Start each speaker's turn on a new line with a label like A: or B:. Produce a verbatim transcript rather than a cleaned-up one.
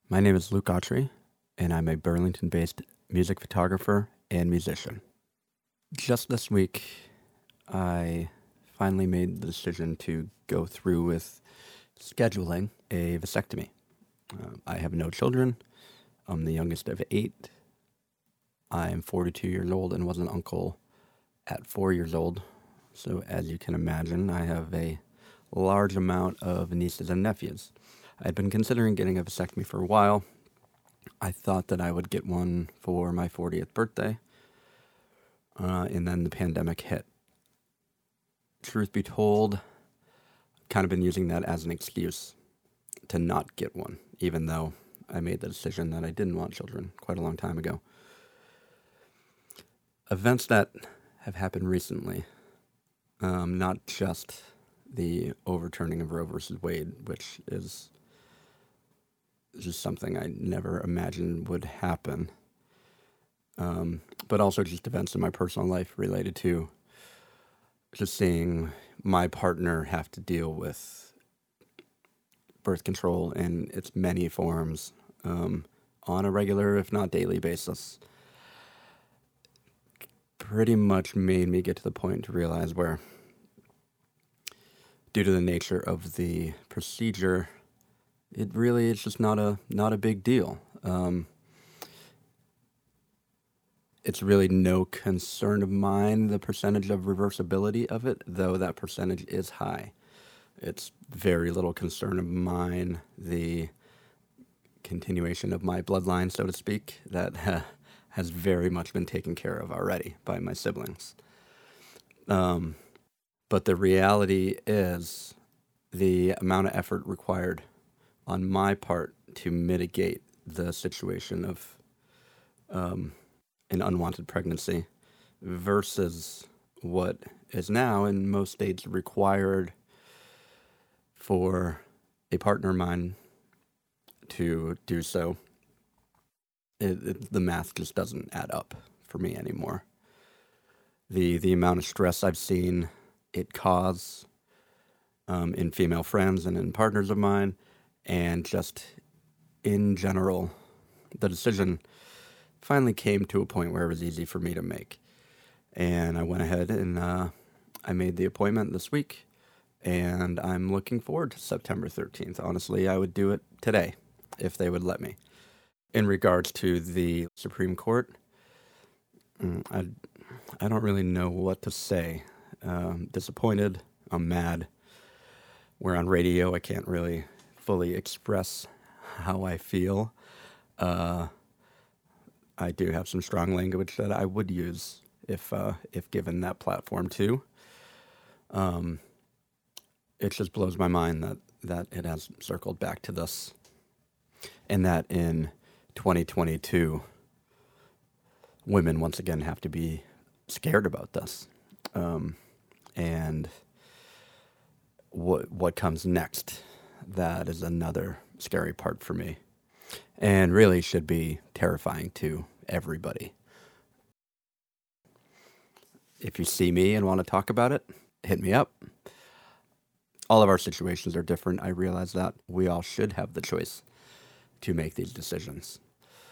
A: My name is Luke Autry, and I'm a Burlington-based music photographer and musician. Just this week, I finally made the decision to go through with scheduling a vasectomy. Uh, I have no children. I'm the youngest of eight. I am forty-two years old and was an uncle at four years old. So as you can imagine, I have a large amount of nieces and nephews. I'd been considering getting a vasectomy for a while. I thought that I would get one for my fortieth birthday, uh, and then the pandemic hit. Truth be told, I've kind of been using that as an excuse to not get one, even though I made the decision that I didn't want children quite a long time ago. Events that have happened recently, um, not just the overturning of Roe versus Wade, which is just something I never imagined would happen, um, but also just events in my personal life related to just seeing my partner have to deal with birth control in its many forms um, on a regular, if not daily basis. Pretty much made me get to the point to realize where, due to the nature of the procedure, it really is just not a not a big deal. Um, it's really no concern of mine, the percentage of reversibility of it, though that percentage is high. It's very little concern of mine, the continuation of my bloodline, so to speak, that uh, has very much been taken care of already by my siblings. Um, but the reality is the amount of effort required on my part to mitigate the situation of um, an unwanted pregnancy versus what is now in most states required for a partner of mine to do so. It, it, the math just doesn't add up for me anymore. The the amount of stress I've seen it cause um, in female friends and in partners of mine, and just in general, the decision finally came to a point where it was easy for me to make. And I went ahead and uh, I made the appointment this week, and I'm looking forward to September thirteenth. Honestly, I would do it today if they would let me. In regards to the Supreme Court, I, I don't really know what to say. Um, disappointed, I'm mad. We're on radio, I can't really fully express how I feel. Uh, I do have some strong language that I would use if uh, if given that platform too. Um, it just blows my mind that, that it has circled back to this, and that in twenty twenty-two, women once again have to be scared about this. Um, and what what comes next, that is another scary part for me, and really should be terrifying to everybody. If you see me and want to talk about it, hit me up. All of our situations are different. I realize that we all should have the choice to make these decisions.